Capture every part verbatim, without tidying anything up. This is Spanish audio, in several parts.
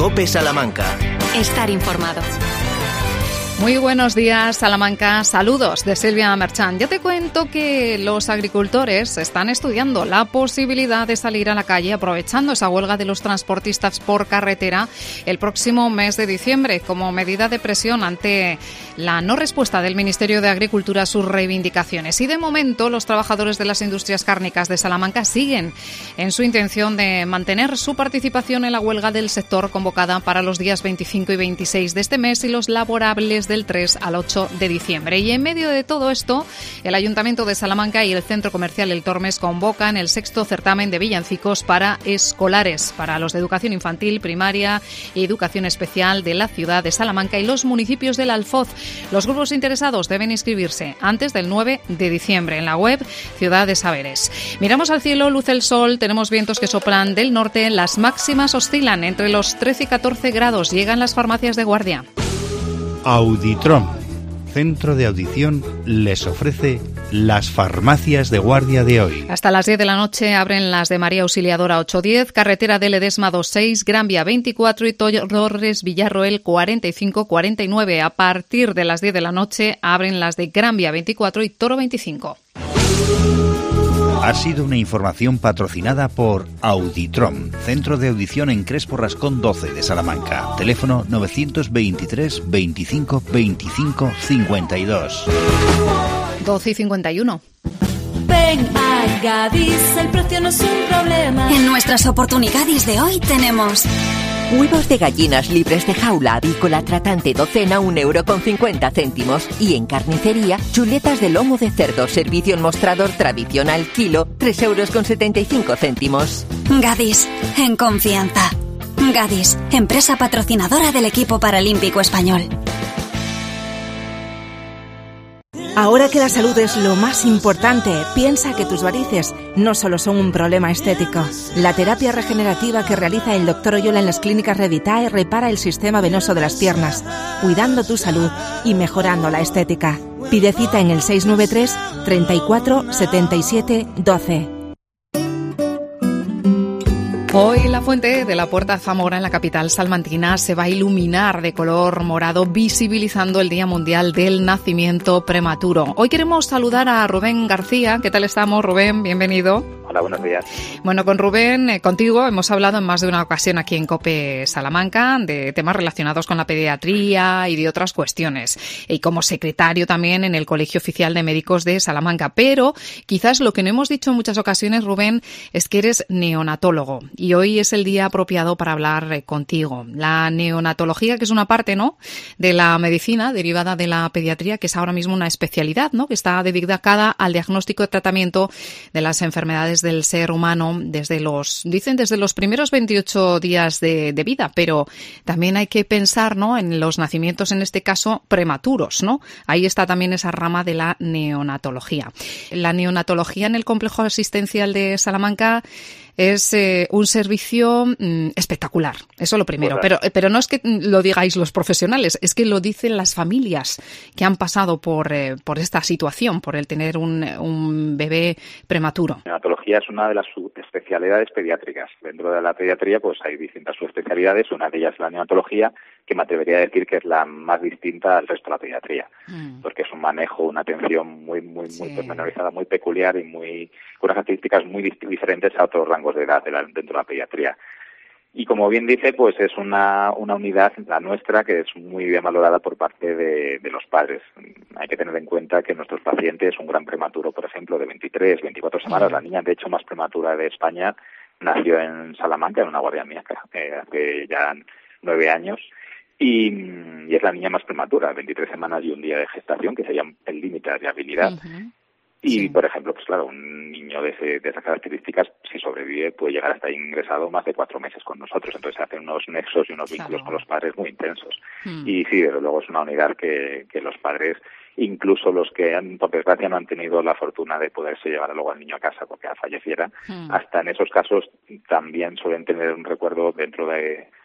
COPE Salamanca. Estar informado. Muy buenos días, Salamanca. Saludos de Silvia Merchán. Ya te cuento que los agricultores están estudiando la posibilidad de salir a la calle aprovechando esa huelga de los transportistas por carretera el próximo mes de diciembre como medida de presión ante la no respuesta del Ministerio de Agricultura a sus reivindicaciones. Y de momento los trabajadores de las industrias cárnicas de Salamanca siguen en su intención de mantener su participación en la huelga del sector convocada para los días veinticinco y veintiséis de este mes y los laborables del tres al ocho de diciembre. Y en medio de todo esto, el Ayuntamiento de Salamanca y el Centro Comercial El Tormes convocan el sexto certamen de villancicos para escolares, para los de educación infantil, primaria y educación especial de la ciudad de Salamanca y los municipios del Alfoz. Los grupos interesados deben inscribirse antes del nueve de diciembre en la web Ciudad de Saberes. Miramos al cielo, luce el sol, tenemos vientos que soplan del norte, las máximas oscilan entre los trece y catorce grados, llegan las farmacias de guardia. Auditrom, centro de audición, les ofrece las farmacias de guardia de hoy. Hasta las diez de la noche abren las de María Auxiliadora ocho diez, carretera de Ledesma dos seis, Gran Vía veinticuatro y Torres Villarroel cuarenta y cinco cuarenta y nueve. A partir de las diez de la noche abren las de Gran Vía veinticuatro y Toro veinticinco. Ha sido una información patrocinada por Auditrom, centro de audición en Crespo Rascón doce de Salamanca. Teléfono novecientos veintitrés veinticinco veinticinco cincuenta y dos. doce y cincuenta y uno. Ven a Gadis, el precio no es un problema. En nuestras oportunidades de hoy tenemos huevos de gallinas libres de jaula avícola tratante docena, un euro con cincuenta céntimos. Y en carnicería, chuletas de lomo de cerdo, servicio en mostrador tradicional, kilo, tres euros con setenta y cinco céntimos. Gadis, en confianza. Gadis, empresa patrocinadora del equipo paralímpico español. Ahora que la salud es lo más importante, piensa que tus varices no solo son un problema estético. La terapia regenerativa que realiza el doctor Oyola en las clínicas Revitae repara el sistema venoso de las piernas, cuidando tu salud y mejorando la estética. Pide cita en el seis nueve tres, treinta y cuatro, setenta y siete, doce. Hoy la fuente de la Puerta Zamora en la capital salmantina se va a iluminar de color morado, visibilizando el Día Mundial del Nacimiento Prematuro. Hoy queremos saludar a Rubén García. ¿Qué tal estamos, Rubén? Bienvenido. Hola, buenos días. Bueno, con Rubén, eh, contigo, hemos hablado en más de una ocasión aquí en COPE Salamanca de temas relacionados con la pediatría y de otras cuestiones. Y como secretario también en el Colegio Oficial de Médicos de Salamanca. Pero quizás lo que no hemos dicho en muchas ocasiones, Rubén, es que eres neonatólogo. Y hoy es el día apropiado para hablar eh, contigo. La neonatología, que es una parte, ¿no?, de la medicina derivada de la pediatría, que es ahora mismo una especialidad, ¿no?, que está dedicada al diagnóstico y tratamiento de las enfermedades del ser humano desde los, dicen, desde los primeros veintiocho días de, de vida, pero también hay que pensar, ¿no?, en los nacimientos, en este caso, prematuros, ¿no? Ahí está también esa rama de la neonatología. La neonatología en el complejo asistencial de Salamanca es eh, un servicio mmm, espectacular, eso lo primero, pero, pero no es que lo digáis los profesionales, es que lo dicen las familias que han pasado por, eh, por esta situación, por el tener un, un bebé prematuro. La neonatología es una de las subespecialidades pediátricas. Dentro de la pediatría pues hay distintas subespecialidades, una de ellas es la neonatología, que me atrevería a decir que es la más distinta al resto de la pediatría, mm. porque es un manejo, una atención muy muy muy sí. pormenorizada, muy peculiar y muy con unas características muy dist- diferentes a otros rangos de edad de la, dentro de la pediatría. Y como bien dice, pues es una, una unidad, la nuestra, que es muy bien valorada por parte de, de los padres. Hay que tener en cuenta que nuestros pacientes, un gran prematuro, por ejemplo, de veintitrés, veinticuatro semanas, la niña, de hecho, más prematura de España, nació en Salamanca, en una guardia mía, eh, hace ya nueve años, y, y es la niña más prematura, veintitrés semanas y un día de gestación, que sería el límite de viabilidad. Uh-huh. Y, sí. por ejemplo, pues claro, un niño de, ese, de esas características, si sobrevive, puede llegar hasta ingresado más de cuatro meses con nosotros. Entonces se hacen unos nexos y unos vínculos claro. con los padres muy intensos. Hmm. Y sí, desde luego es una unidad que, que los padres, incluso los que han, por desgracia no han tenido la fortuna de poderse llevar luego al niño a casa porque falleciera, hmm. hasta en esos casos también suelen tener un recuerdo dentro de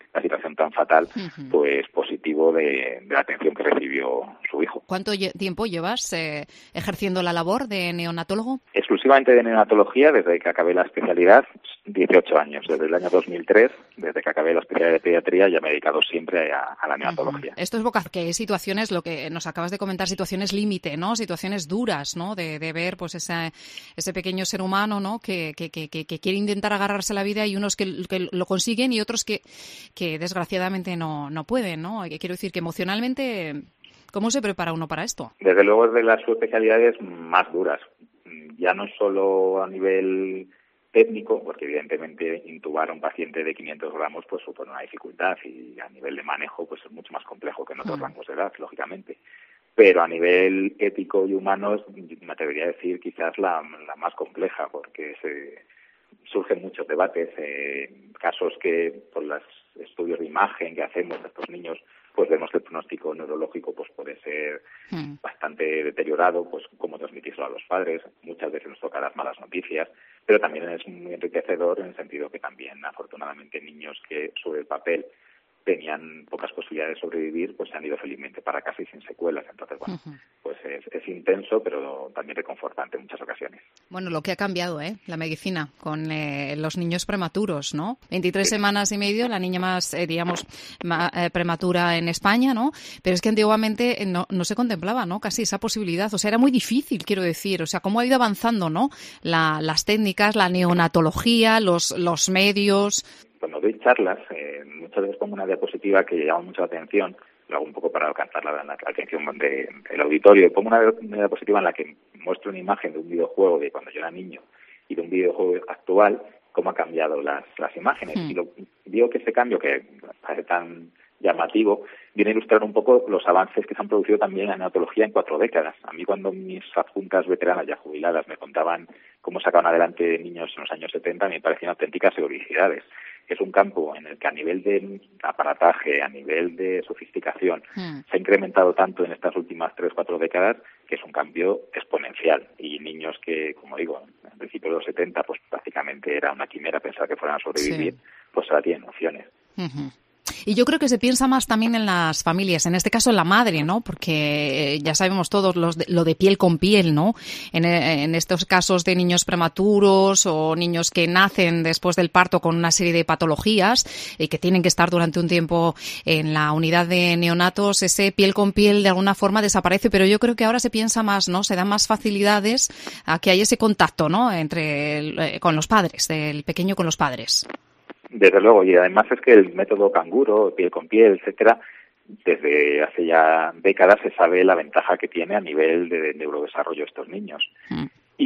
la situación tan fatal, uh-huh. pues positivo de, de la atención que recibió su hijo. ¿Cuánto lle- tiempo llevas eh, ejerciendo la labor de neonatólogo? Exclusivamente de neonatología, desde que acabé la especialidad, dieciocho años. Desde el año dos mil tres, desde que acabé la especialidad de pediatría, ya me he dedicado siempre a, a la neonatología. Uh-huh. Esto es boca que situaciones, lo que nos acabas de comentar, situaciones límite, ¿no? Situaciones duras, ¿no? De, de ver, pues, ese, ese pequeño ser humano, ¿no? Que, que, que, que quiere intentar agarrarse a la vida y unos que, que lo consiguen y otros que, que desgraciadamente no, no pueden, ¿no? Quiero decir que emocionalmente, ¿cómo se prepara uno para esto? Desde luego es de las subespecialidades más duras, ya no solo a nivel técnico, porque evidentemente intubar a un paciente de quinientos gramos pues supone una dificultad y a nivel de manejo pues es mucho más complejo que en otros mm. rangos de edad, lógicamente. Pero a nivel ético y humano me atrevería a decir quizás la, la más compleja, porque se, surgen muchos debates, eh, casos que por los estudios de imagen que hacemos de estos niños pues vemos que el pronóstico neurológico pues puede ser mm. bastante deteriorado, pues cómo transmitirlo a los padres. Muchas veces nos toca las malas noticias, pero también es muy enriquecedor en el sentido que también, afortunadamente, niños que sobre el papel tenían pocas posibilidades de sobrevivir, pues se han ido felizmente para casa y sin secuelas. Entonces, bueno, uh-huh. pues es, es intenso, pero también reconfortante en muchas ocasiones. Bueno, lo que ha cambiado, ¿eh? La medicina con eh, los niños prematuros, ¿no? veintitrés sí. semanas y medio, la niña más, eh, digamos, más, eh, prematura en España, ¿no? Pero es que antiguamente no, no se contemplaba, ¿no? Casi esa posibilidad. O sea, era muy difícil, quiero decir. O sea, cómo ha ido avanzando, ¿no? La, las técnicas, la neonatología, los, los medios. Cuando doy charlas, eh, muchas veces pongo una diapositiva que llama mucho la atención, lo hago un poco para alcanzar la, la atención de, del auditorio, y pongo una, una diapositiva en la que muestro una imagen de un videojuego de cuando yo era niño y de un videojuego actual, cómo ha cambiado las, las imágenes. Mm. Y lo, digo que ese cambio, que parece tan llamativo, viene a ilustrar un poco los avances que se han producido también en la neonatología en cuatro décadas. A mí, cuando mis adjuntas veteranas ya jubiladas me contaban cómo sacaban adelante niños en los años setenta, me parecían auténticas heroicidades. Es un campo en el que a nivel de aparataje, a nivel de sofisticación, mm. se ha incrementado tanto en estas últimas tres, cuatro décadas que es un cambio exponencial. Y niños que, como digo, en principio de los setenta, pues prácticamente era una quimera pensar que fueran a sobrevivir, sí. pues ahora tienen opciones. Uh-huh. Y yo creo que se piensa más también en las familias, en este caso en la madre, ¿no? Porque ya sabemos todos los de, lo de piel con piel, ¿no? En, en estos casos de niños prematuros o niños que nacen después del parto con una serie de patologías y que tienen que estar durante un tiempo en la unidad de neonatos, ese piel con piel de alguna forma desaparece, pero yo creo que ahora se piensa más, ¿no? Se dan más facilidades a que haya ese contacto, ¿no? Entre el, con los padres, del pequeño con los padres. Desde luego, y además es que el método canguro, piel con piel, etcétera, desde hace ya décadas se sabe la ventaja que tiene a nivel de neurodesarrollo estos niños. Mm.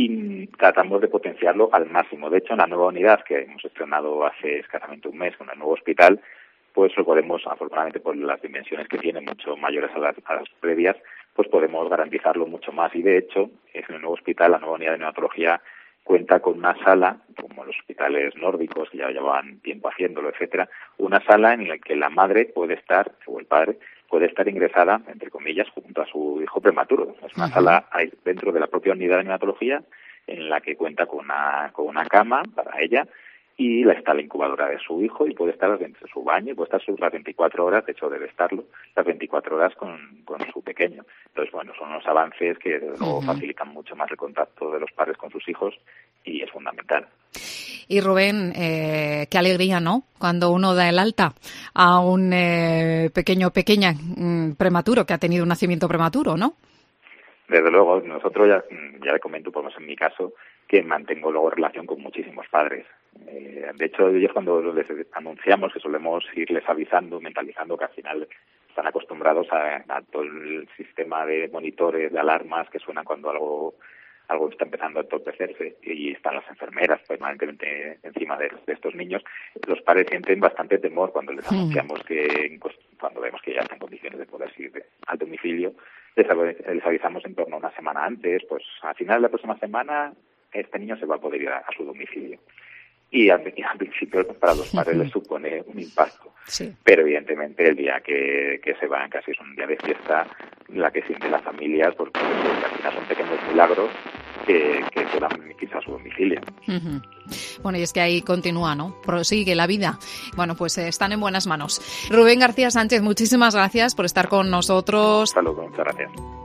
Y tratamos de potenciarlo al máximo. De hecho, en la nueva unidad que hemos estrenado hace escasamente un mes con el nuevo hospital, pues lo podemos, afortunadamente por las dimensiones que tiene, mucho mayores a las, a las previas, pues podemos garantizarlo mucho más. Y de hecho, en el nuevo hospital, la nueva unidad de neonatología, cuenta con una sala, como los hospitales nórdicos que ya llevaban tiempo haciéndolo, etcétera, una sala en la que la madre puede estar, o el padre, puede estar ingresada, entre comillas, junto a su hijo prematuro. Es una uh-huh. sala dentro de la propia unidad de neonatología en la que cuenta con una, con una cama para ella y la está la incubadora de su hijo y puede estar dentro de su baño y puede estar las veinticuatro horas, de hecho debe estarlo, las veinticuatro horas con, con su pequeño. Entonces, bueno, son unos avances que luego uh-huh. facilitan mucho más el contacto de los padres con sus hijos y es fundamental. Y Rubén, eh, qué alegría, ¿no? Cuando uno da el alta a un eh, pequeño pequeña mmm, prematuro que ha tenido un nacimiento prematuro, ¿no? Desde luego, nosotros ya, ya le comento, por lo menos en mi caso, que mantengo luego relación con muchísimos padres. Eh, de hecho, ellos cuando les anunciamos que solemos irles avisando, mentalizando que al final están acostumbrados a, a todo el sistema de monitores, de alarmas que suenan cuando algo algo está empezando a entorpecerse y están las enfermeras permanentemente encima de, de estos niños. Los padres sienten bastante temor cuando les anunciamos que, pues, cuando vemos que ya están en condiciones de poder ir de, al domicilio, les, les avisamos en torno a una semana antes, pues al final de la próxima semana este niño se va a poder ir a, a su domicilio. Y al, y al principio para los padres les supone un impacto. Sí. Pero evidentemente el día que, que se van casi es un día de fiesta, la que sienten las familias, porque al final son pequeños milagros que, que puedan remitirse a su domicilio. Uh-huh. Bueno, y es que ahí continúa, ¿no? Prosigue la vida. Bueno, pues eh, están en buenas manos. Rubén García Sánchez, muchísimas gracias por estar con nosotros. Hasta luego, muchas gracias.